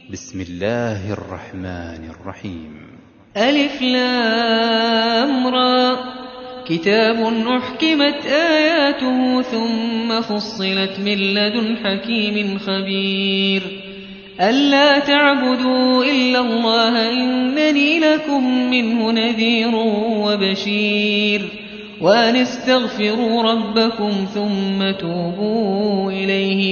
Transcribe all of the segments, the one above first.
بسم الله الرحمن الرحيم. ألف لام را، كتاب أحكمت آياته ثم فصلت من لدن حكيم خبير. ألا تعبدوا إلا الله إنني لكم منه نذير وبشير. وأن استغفروا ربكم ثم توبوا إليه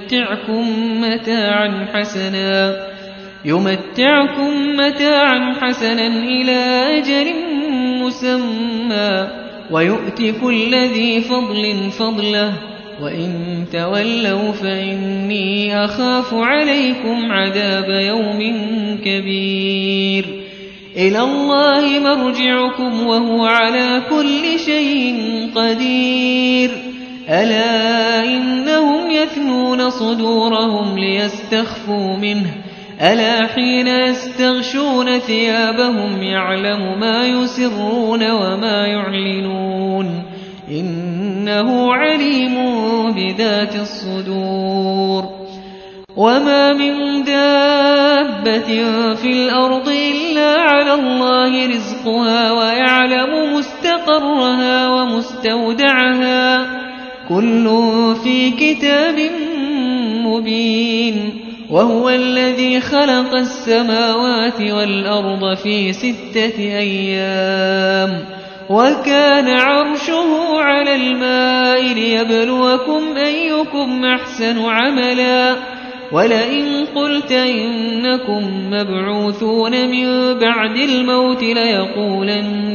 يمتعكم متاعا حسنا إلى أجل مسمى ويؤت كل ذي فضل فضله، وإن تولوا فإني أخاف عليكم عذاب يوم كبير. إلى الله مرجعكم وهو على كل شيء قدير. ألا إنهم يثنون صدورهم ليستخفوا منه، ألا حين يستغشون ثيابهم يعلم ما يسرون وما يعلنون، إنه عليم بذات الصدور. وما من دابة في الأرض إلا على الله رزقها ويعلم مستقرها ومستودعها، كل في كتاب مبين. وهو الذي خلق السماوات والأرض في 6 أيام وكان عرشه على الماء ليبلوكم أيكم أحسن عملا. ولئن قلت إنكم مبعوثون من بعد الموت ليقولن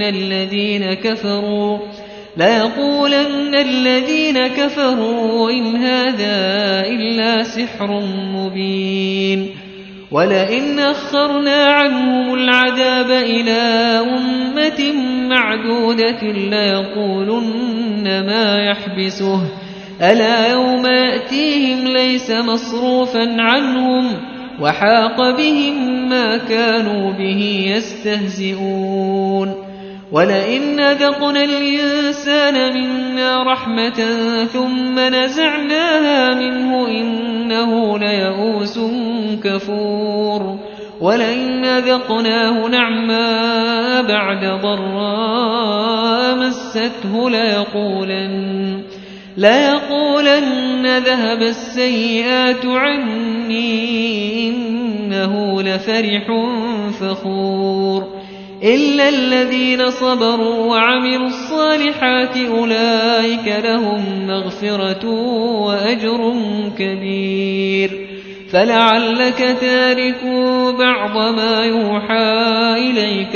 الذين كفروا إن هذا إلا سحر مبين. ولئن أخرنا عنهم العذاب إلى أمة معدودة ليقولن ما يحبسه، ألا يوم يأتيهم ليس مصروفا عنهم وحاق بهم ما كانوا به يستهزئون. ولئن أذقنا الإنسان منا رحمة ثم نزعناها منه إنه ليئوس كفور. ولئن أذقناه نعماء بعد ضراء مسته ليقولن ذهب السيئات عني إنه لفرح فخور. إلا الذين صبروا وعملوا الصالحات أولئك لهم مغفرة وأجر كبير. فلعلك تارك بعض ما يوحى إليك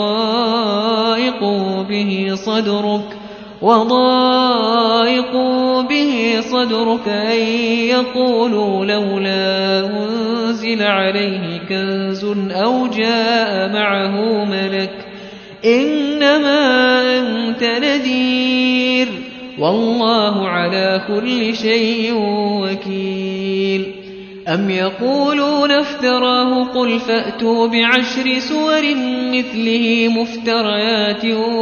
وضائق به صدرك أن يقولوا لولا أنزل عليه كنز أو جاء معه ملك، إنما أنت نذير والله على كل شيء وكيل. أم يقولون افتراه قل فأتوا ب10 سور مثله مفتريات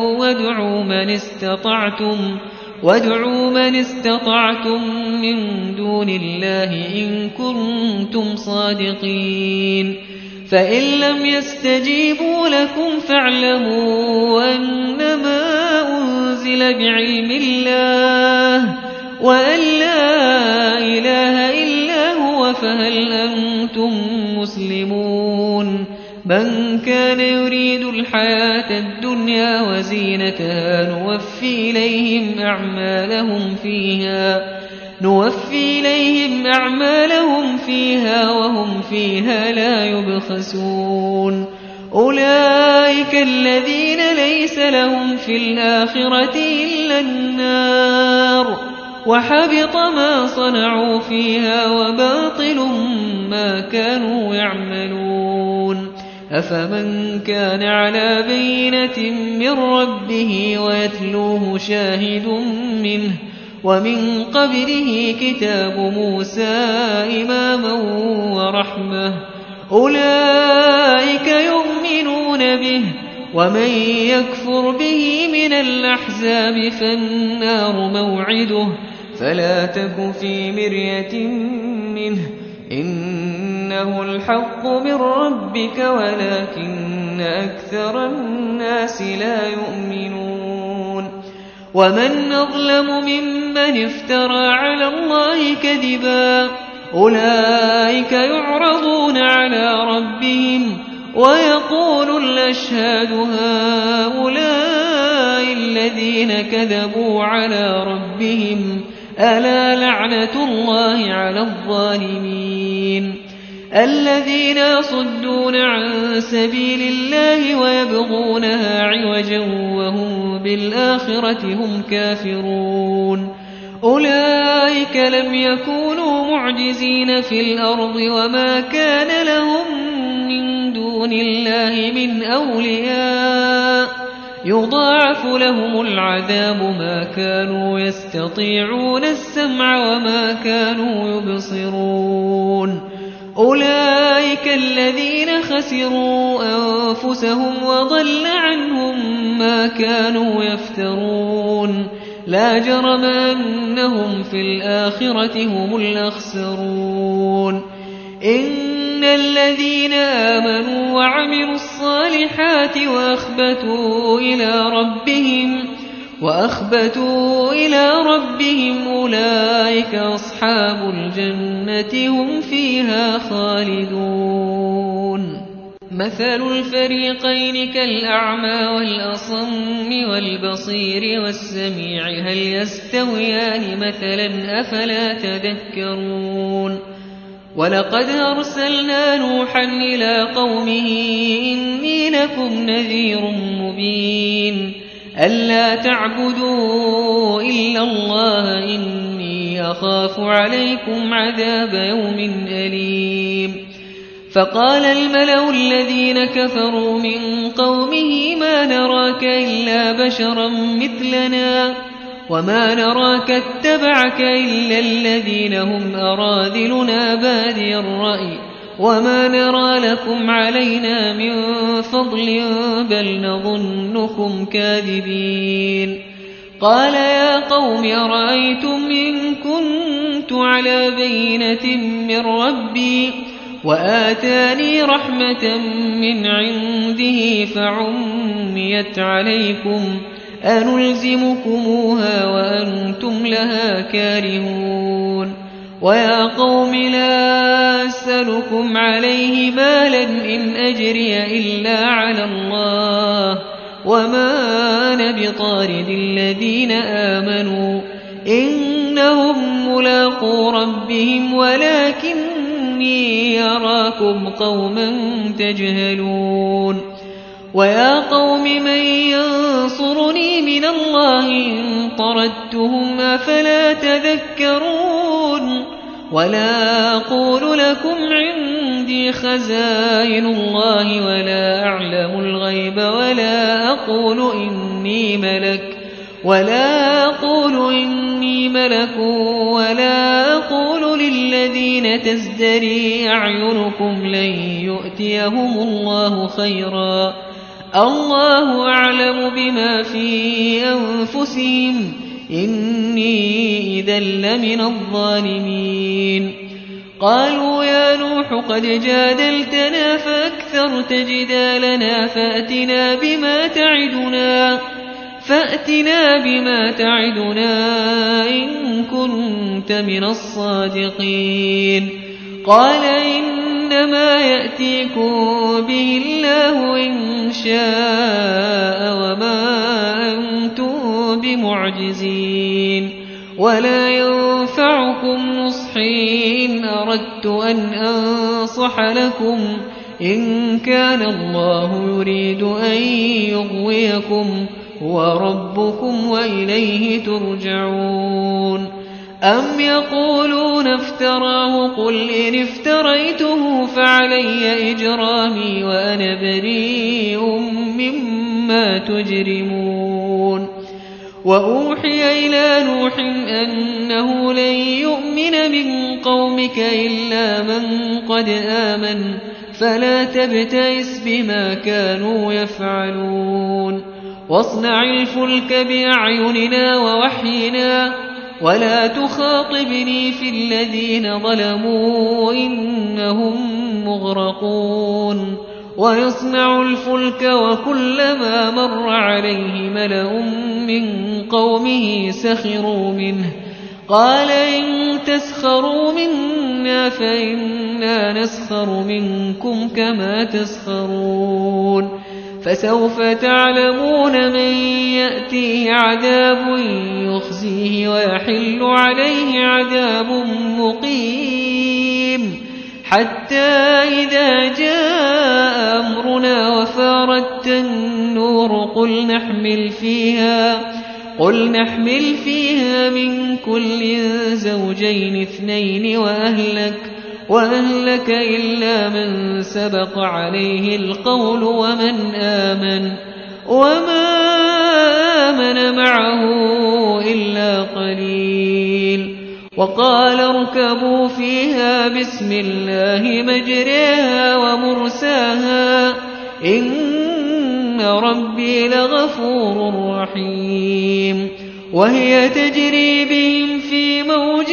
وادعوا من استطعتم من دون الله إن كنتم صادقين. فإن لم يستجيبوا لكم فاعلموا أنما أنزل بعلم الله وأن لا إله إلا هو فهل أنتم مسلمون. من كان يريد الحياة الدنيا وزينتها نوفي إليهم أعمالهم فيها وهم فيها لا يبخسون. أولئك الذين ليس لهم في الآخرة إلا النار وحبط ما صنعوا فيها وباطل ما كانوا يعملون. أفمن كان على بينة من ربه ويتلوه شاهد منه ومن قبله كتاب موسى إماما ورحمة، أولئك يؤمنون به. ومن يكفر به من الأحزاب فالنار موعده فلا تك في مرية منه إنه الحق من ربك ولكن أكثر الناس لا يؤمنون ومن أظلم ممن افترى على الله كذبا أولئك يعرضون على ربهم ويقول الأشهاد هؤلاء الذين كذبوا على ربهم ألا لعنة الله على الظالمين الذين يصدون عن سبيل الله ويبغونها عوجا وهم بالآخرة هم كافرون أولئك لم يكونوا معجزين في الأرض وما كان لهم من دون الله من أولياء يضاعف لهم العذاب ما كانوا يستطيعون السمع وما كانوا يبصرون أولئك الذين خسروا أنفسهم وضل عنهم ما كانوا يفترون لا جرم أنهم في الآخرة هم الأخسرون إن الذين آمنوا وعملوا الصالحات وأخبتوا إلى ربهم أولئك أصحاب الجنة هم فيها خالدون مثل الفريقين كالأعمى والأصم والبصير والسميع هل يستويان مثلا أفلا تذكرون ولقد أرسلنا نوحا إلى قومه إني لكم نذير مبين ألا تعبدوا إلا الله إني أخاف عليكم عذاب يوم أليم فقال الملأ الذين كفروا من قومه ما نراك إلا بشرا مثلنا وما نراك اتبعك إلا الذين هم أراذلنا بادي الرأي وما نرى لكم علينا من فضل بل نظنكم كاذبين قال يا قوم أرأيتم إن كنت على بينة من ربي وآتاني رحمة من عنده فعميت عليكم أنلزمكموها وأنتم لها كارهون ويا قوم لا أسألكم عليه مالا إن أجري إلا على الله وما أنا بطارد الذين آمنوا إنهم ملاقو ربهم ولكني أراكم قوما تجهلون ويا قوم من ينصرني من الله إن طردتهم أفلا تذكرون ولا أقول لكم عندي خزائن الله ولا أعلم الغيب ولا أقول إني ملك ولا أقول للذين تزدري أعينكم لن يؤتيهم الله خيرا الله أعلم بما في أنفسهم إني إذا لمن الظالمين قالوا يا نوح قد جادلتنا فأكثرت جدالنا فأتنا بما تعدنا إن كنت من الصادقين قال إنما يأتيكم به الله إن شاء وما أنتم بمعجزين ولا ينفعكم نصحي إن أردت أن أنصح لكم إن كان الله يريد أن يغويكم هو ربكم وإليه ترجعون أم يقولون افتراه قل إن افتريته فعلي إجرامي وأنا بريء مما تجرمون وأوحي إلى نوح أنه لن يؤمن من قومك إلا من قد آمن فلا تبتئس بما كانوا يفعلون واصنع الفلك بأعيننا ووحينا ولا تخاطبني في الذين ظلموا إنهم مغرقون ويصنع الفلك وكلما مر عليه ملأ من قومه سخروا منه قال إن تسخروا منا فإنا نسخر منكم كما تسخرون فسوف تعلمون من يأتيه عذاب يخزيه ويحل عليه عذاب مقيم حتى إذا جاء أمرنا وفارت النور قل نحمل فيها من كل زوجين اثنين وأهلك إلا من سبق عليه القول وما آمن معه إلا قليل وقال اركبوا فيها بسم الله مجريها ومرساها إن ربي لغفور رحيم وهي تجري بهم في موج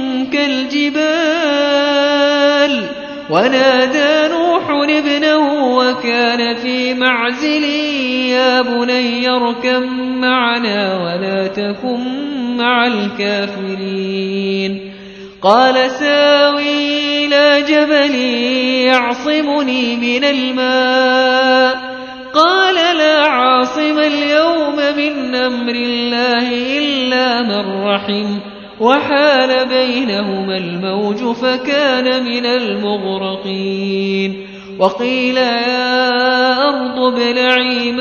كالجبال ونادى نوح ابنه وكان في معزل يا بني اركب معنا ولا تكن مع الكافرين قال ساوي إلى جبل يعصمني من الماء قال لا عاصم اليوم من أمر الله إلا من رحم وحال بينهما الموج فكان من المغرقين وقيل يا أرض ابلعي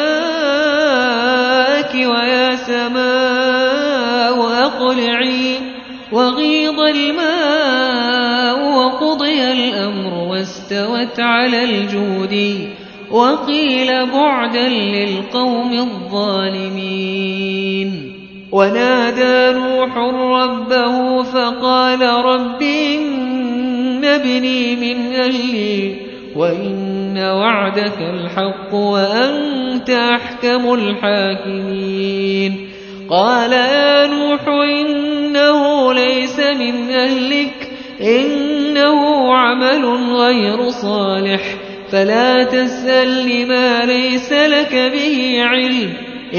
ماءك ويا سماء أقلعي وغيض الماء وقضي الأمر واستوت على الجود وقيل بعدا للقوم الظالمين ونادى نوح ربه فقال رب إن ابني من أهلي وإن وعدك الحق وأنت أحكم الحاكمين قال يا نوح إنه ليس من أهلك إنه عمل غير صالح فلا تسأل ما ليس لك به علم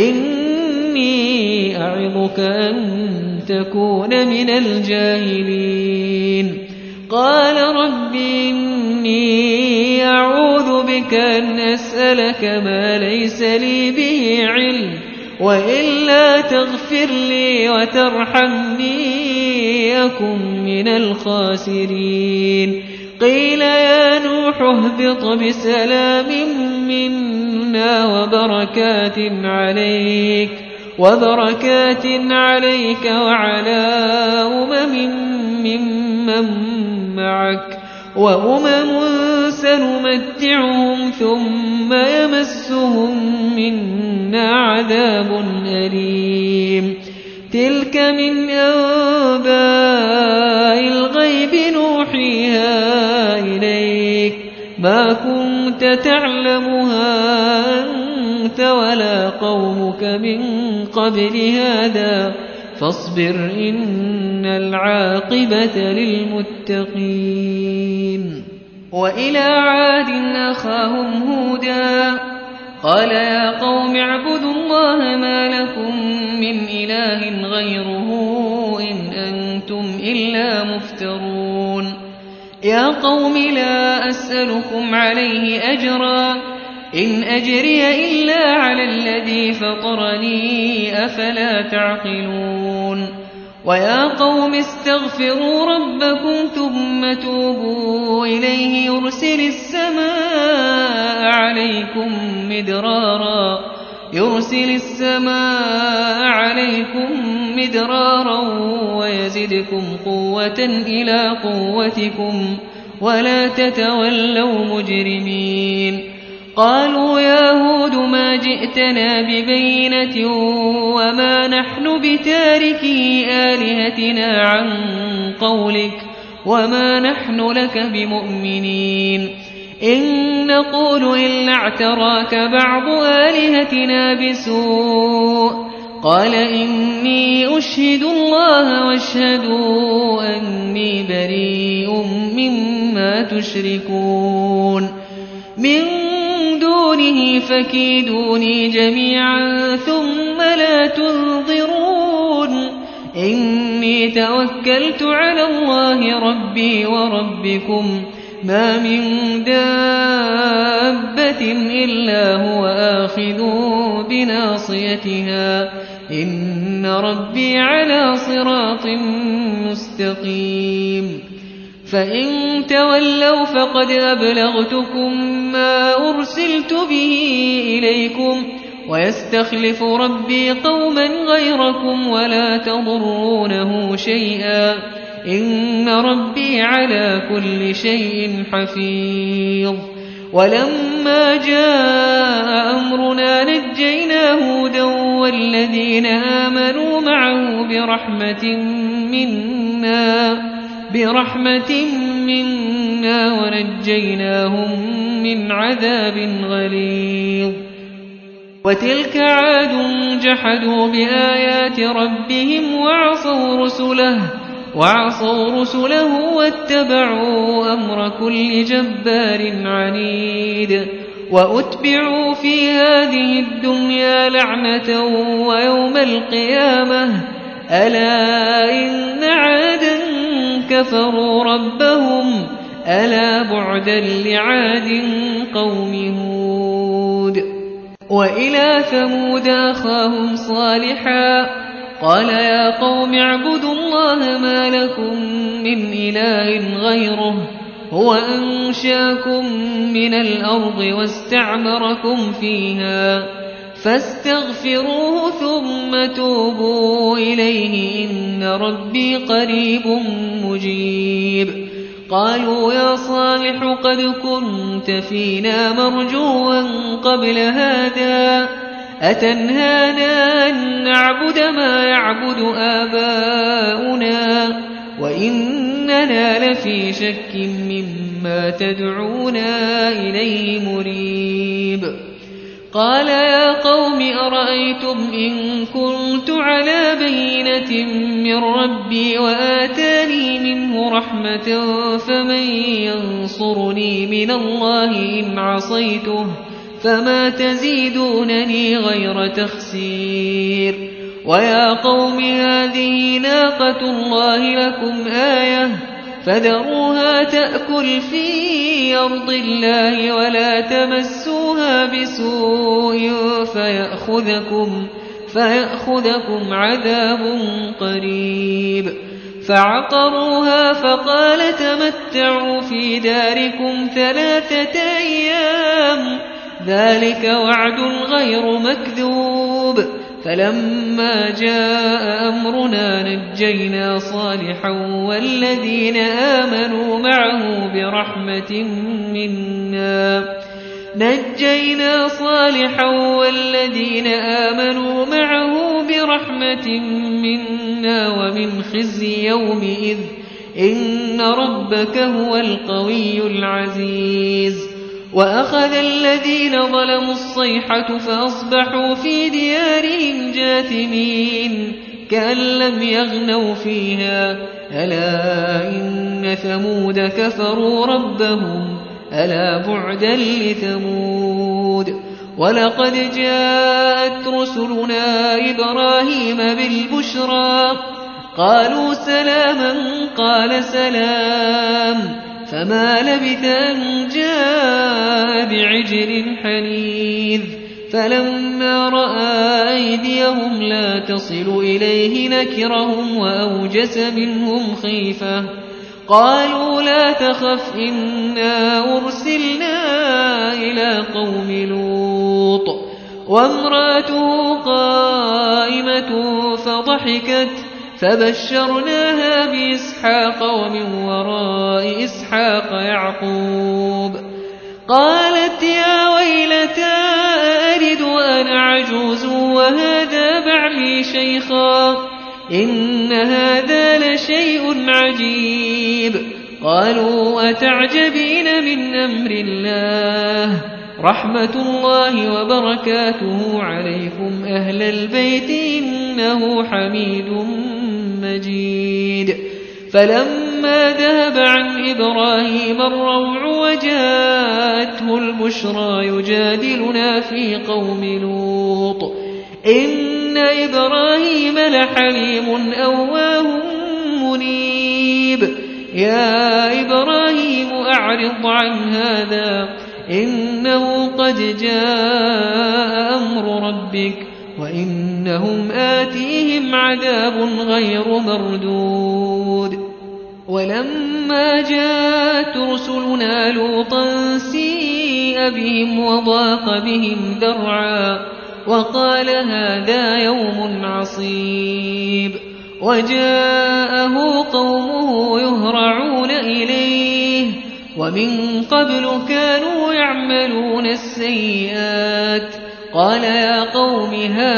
إني أعظك أن تكون من الجاهلين قال رب إني أعوذ بك أن أسألك ما ليس لي به علم وإلا تغفر لي وترحمني أكن من الخاسرين قيل يا نوح اهبط بسلام منا وبركات عليك وعلى ممن معك وأمم سنمتعهم ثم يمسهم منا عذاب أليم تلك من أنباء الغيب نوحيها إليك ما كنت تعلمها أنت ولا قومك من قبل هذا فاصبر إن العاقبة للمتقين وإلى عاد أخاهم هودا قال يا قوم اعبدوا الله ما لكم من إله غيره إن أنتم إلا مفترون يا قوم لا أسألكم عليه أجرا إن أجري إلا على الذي فطرني أفلا تعقلون ويا قوم استغفروا ربكم ثم توبوا إليه يرسل السماء عليكم مدرارا ويزدكم قوة إلى قوتكم ولا تتولوا مجرمين قالوا يا هود ما جئتنا ببينة وما نحن بتاركي آلهتنا عن قولك وما نحن لك بمؤمنين إن نقول إلا اعتراك بعض آلهتنا بسوء قال إني أشهد الله واشهدوا أني بريء مما تشركون من دونه فكيدوني جميعا ثم لا تنظرون إني توكلت على الله ربي وربكم ما من دابة إلا هو آخذ بناصيتها إن ربي على صراط مستقيم فإن تولوا فقد أبلغتكم ما أرسلت به إليكم ويستخلف ربي قوما غيركم ولا تضرونه شيئا إن ربي على كل شيء حفيظ ولما جاء أمرنا نجينا هودا والذين آمنوا معه برحمة منا ونجيناهم من عذاب غليظ وتلك عاد جحدوا بآيات ربهم وعصوا رسله واتبعوا أمر كل جبار عنيد وأتبعوا في هذه الدنيا لعنة ويوم القيامة ألا إن عادا كفروا ربهم ألا بعدا لعاد قوم هود وإلى ثمود أخاهم صالحا قال يا قوم اعبدوا الله ما لكم من إله غيره هو أنشاكم من الأرض واستعمركم فيها فاستغفروه ثم توبوا إليه إن ربي قريب مجيب قالوا يا صالح قد كنت فينا مرجوا قبل هذا أتنهانا أن نعبد ما يعبد آباؤنا وإننا لفي شك مما تدعونا إليه مريب قال يا قوم أرأيتم إن كنت على بينة من ربي وآتاني منه رحمة فمن ينصرني من الله إن عصيته فما تزيدونني غير تخسير ويا قوم هذه ناقة الله لكم آية فذروها تأكل في أرض الله ولا تمسوها بسوء فيأخذكم عذاب قريب فعقروها فقال تمتعوا في داركم 3 أيام ذلك وعد غير مكذوب فلما جاء أمرنا نجينا صالحا والذين آمنوا معه برحمة منا ومن خزي يومئذ إن ربك هو القوي العزيز وأخذ الذين ظلموا الصيحة فأصبحوا في ديارهم جاثمين كأن لم يغنوا فيها ألا إن ثمود كفروا ربهم ألا بعدا لثمود ولقد جاءت رسلنا إبراهيم بالبشرى قالوا سلاما قال سلام فما لبث أن جاء بعجل حنيذ فلما رأى أيديهم لا تصل إليه نكرهم وأوجس منهم خيفة قالوا لا تخف إنا أرسلنا إلى قوم لوط وامرأته قائمة فضحكت فبشرناها بإسحاق ومن وراء إسحاق يعقوب قالت يا ويلتى ألد وأنا عجوز وهذا بعلي شيخا إن هذا لشيء عجيب قالوا أتعجبين من أمر الله رحمة الله وبركاته عليكم أهل البيت إنه حميد مجيد فلما ذهب عن إبراهيم الروع وجاءته البشرى يجادلنا في قوم لوط إن إبراهيم لحليم أواه منيب يا إبراهيم أعرض عن هذا إنه قد جاء أمر ربك وإنهم آتيهم عذاب غير مردود ولما جاءت رسلنا لوطا سيء بهم وضاق بهم ذرعا وقال هذا يوم عصيب وجاءه قومه يهرعون إليه ومن قبل كانوا يعملون السيئات قال يا قوم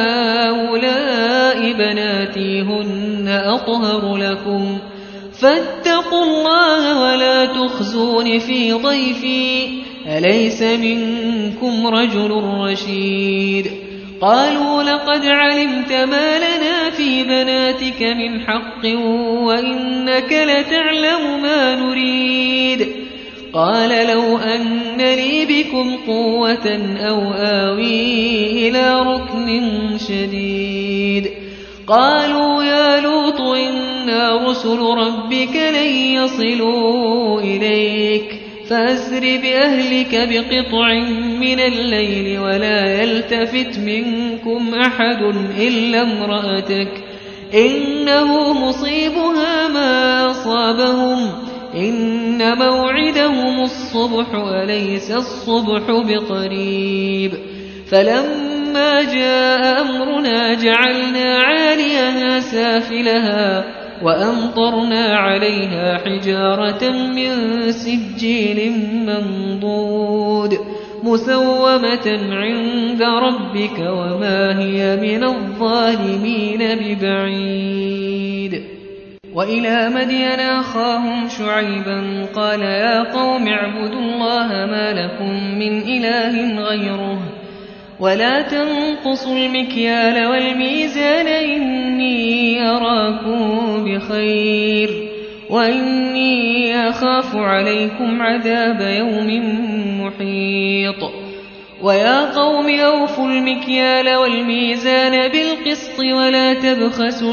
هؤلاء بناتي هن أطهر لكم فاتقوا الله ولا تخزون في ضيفي أليس منكم رجل رشيد قالوا لقد علمت ما لنا في بناتك من حق وإنك لتعلم ما نريد قال لو أن لي بكم قوة أو آوي إلى ركن شديد قالوا يا لوط إنا رسل ربك لن يصلوا إليك فأسر بأهلك بقطع من الليل ولا يلتفت منكم أحد إلا امرأتك إنه مصيبها ما أصابهم إن موعدهم الصبح أليس الصبح بقريب فلما جاء أمرنا جعلنا عاليها سافلها وأمطرنا عليها حجارة من سجيل منضود مسومة عند ربك وما هي من الظالمين ببعيد وإلى مدين أخاهم شعيبا قال يا قوم اعبدوا الله ما لكم من إله غيره ولا تنقصوا المكيال والميزان إني أراكم بخير وإني أخاف عليكم عذاب يوم محيط ويا قوم أوفوا المكيال والميزان بالقسط ولا تبخسوا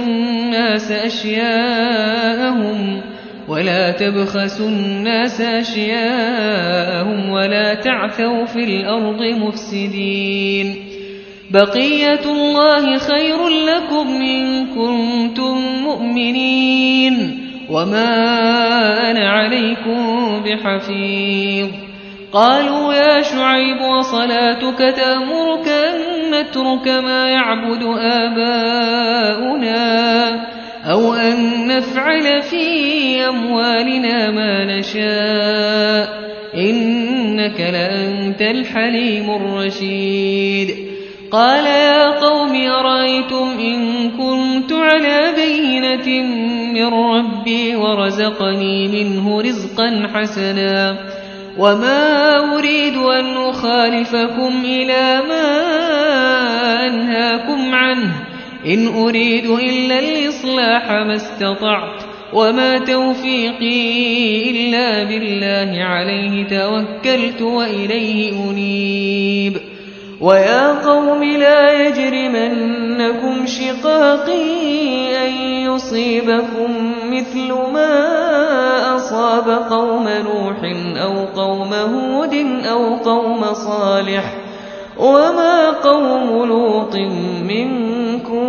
الناس أشياءهم ولا تعثوا في الأرض مفسدين بقية الله خير لكم إن كنتم مؤمنين وما أنا عليكم بحفيظ قالوا يا شعيب وصلاتك تأمرك أن نترك ما يعبد آباؤنا أو أن نفعل في أموالنا ما نشاء إنك لأنت الحليم الرشيد قال يا قوم أرأيتم إن كنت على بينة من ربي ورزقني منه رزقا حسنا وما أريد أن أخالفكم إلى ما أنهاكم عنه إن أريد إلا الإصلاح ما استطعت وما توفيقي إلا بالله عليه توكلت وإليه أنيب ويا قوم لا يجرمنكم شقاقي أن يصيبكم مثل ما أصاب قوم نوح أو قوم هود أو قوم صالح وما قوم لوط منكم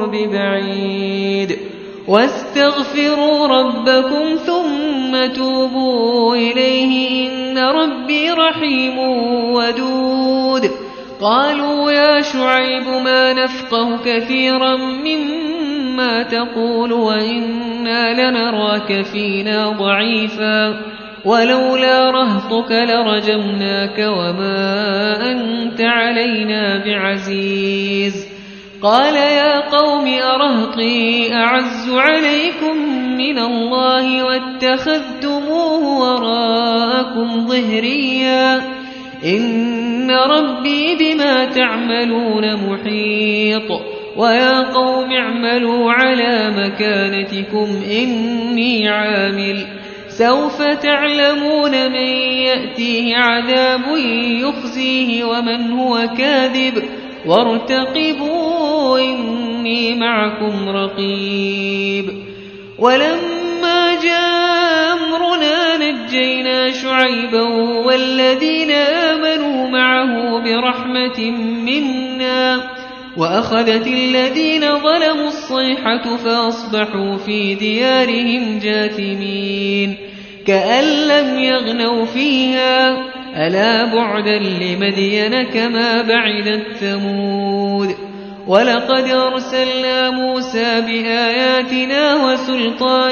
ببعيد واستغفروا ربكم ثم توبوا إليه إن ربي رحيم ودود قالوا يا شعيب ما نفقه كثيرا مما تقول وإنا لنراك فينا ضعيفا ولولا رهطك لرجمناك وما أنت علينا بعزيز قال يا قوم أرهطي أعز عليكم من الله واتخذتموه وراءكم ظهريا إن ربي بما تعملون محيط ويا قوم اعملوا على مكانتكم إني عامل سوف تعلمون من يأتيه عذاب يخزيه ومن هو كاذب وارتقبوا إني معكم رقيب ولما جاء أمرنا نجينا شعيبا والذين آمنوا معه برحمة منا وأخذت الذين ظلموا الصيحة فأصبحوا في ديارهم جاثمين كأن لم يغنوا فيها ألا بعدا لمدين كما بعدت ثمود ولقد أرسلنا موسى بآياتنا وسلطان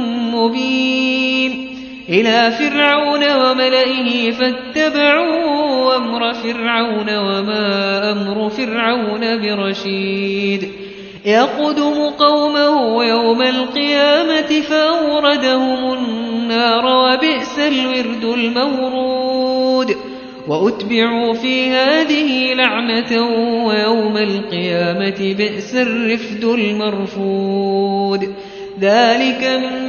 مبين إلى فرعون وملئه فاتبعوا أمر فرعون وما أمر فرعون برشيد يقدم قومه يوم القيامة فأوردهم النار وبئس الورد المورود وأتبعوا في هذه لعنة ويوم القيامة بئس الرفد المرفود ذلك من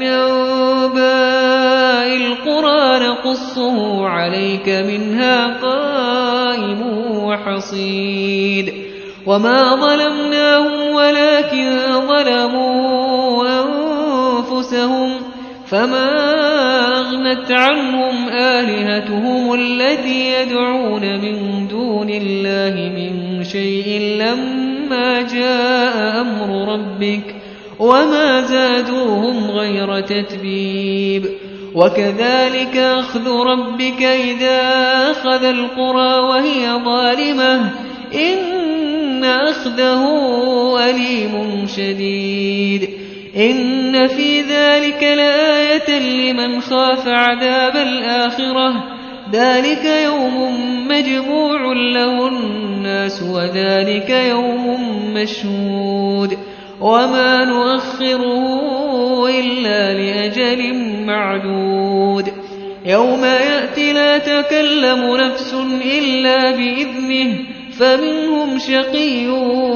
أنباء القرى نقصه عليك منها قائم وحصيد وما ظلمناهم ولكن ظلموا أنفسهم فما أغنت عنهم آلهتهم التي يدعون من دون الله من شيء لما جاء أمر ربك وما زادوهم غير تتبيب وكذلك أخذ ربك إذا أخذ القرى وهي ظالمة إن أخذه أليم شديد إن في ذلك لآية لمن خاف عذاب الآخرة ذلك يوم مجموع له الناس وذلك يوم مشهود وما نؤخره إلا لأجل معدود يوم يأتي لا تكلم نفس إلا بإذنه فمنهم شقي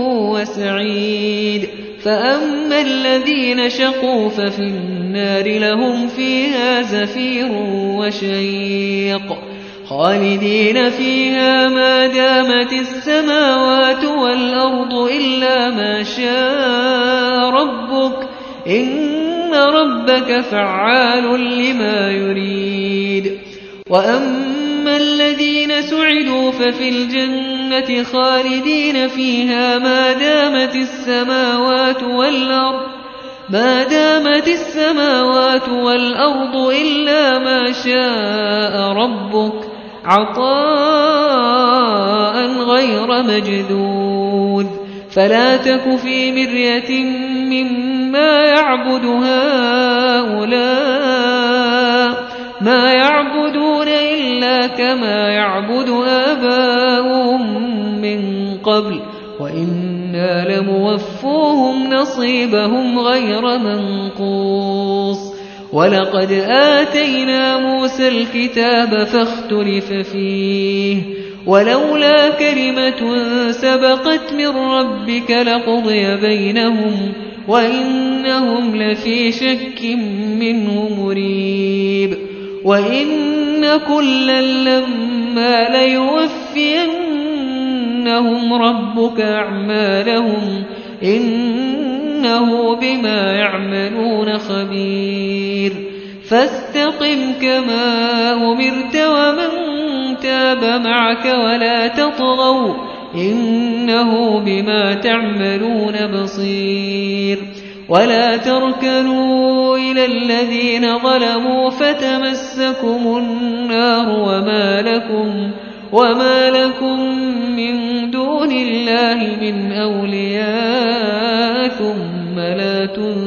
وسعيد فأما الذين شقوا ففي النار لهم فيها زفير وشيق خالدين فيها ما دامت السماوات والأرض إلا ما شاء ربك إن ربك فعال لما يريد وأما الذين سعدوا ففي الجنة خالدين فيها ما دامت السماوات والأرض إلا ما شاء ربك عطاء غير مجذوذ فلا تك في مرية مما يعبد هؤلاء ما يعبدون إلا كما يعبد آباؤهم من قبل وإنا لموفوهم نصيبهم غير منقوص ولقد آتينا موسى الكتاب فاختلف فيه ولولا كلمة سبقت من ربك لقضي بينهم وإنهم لفي شك منه مريب وإن كلا لما ليوفينهم ربك أعمالهم إنه بما يعملون خبير فاستقم كما أمرت ومن تاب معك ولا تطغوا إنه بما تعملون بصير ولا تركنوا إلى الذين ظلموا فتمسكم النار وما لكم من دون الله من أولياء ثم لا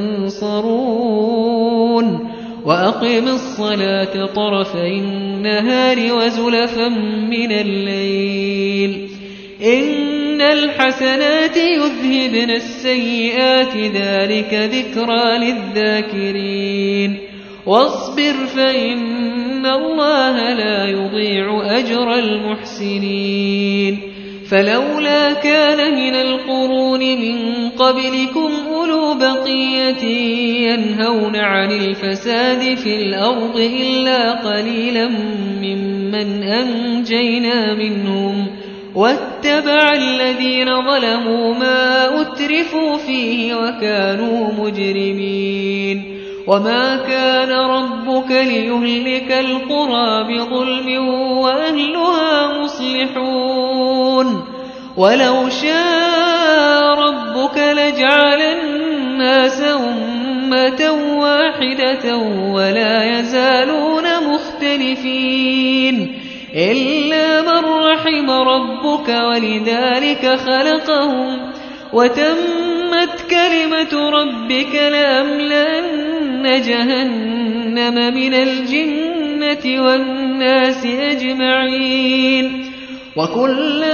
تنصرون وأقم الصلاة طرفي النهار وزلفا من الليل إن الحسنات يذهبن السيئات ذلك ذكرى للذاكرين واصبر فإن الله لا يضيع أجر المحسنين فلولا كان من القرون من قبلكم أولو بقية ينهون عن الفساد في الأرض إلا قليلا ممن أنجينا منهم واتبع الذين ظلموا ما أترفوا فيه وكانوا مجرمين وما كان ربك ليهلك القرى بظلم وأهلها مصلحون ولو شاء ربك لجعل الناس أمة واحدة ولا يزالون مختلفين إلا من رحم ربك ولذلك خلقهم وتمت كلمة ربك لأملأن جهنم من الجنة والناس أجمعين وكلا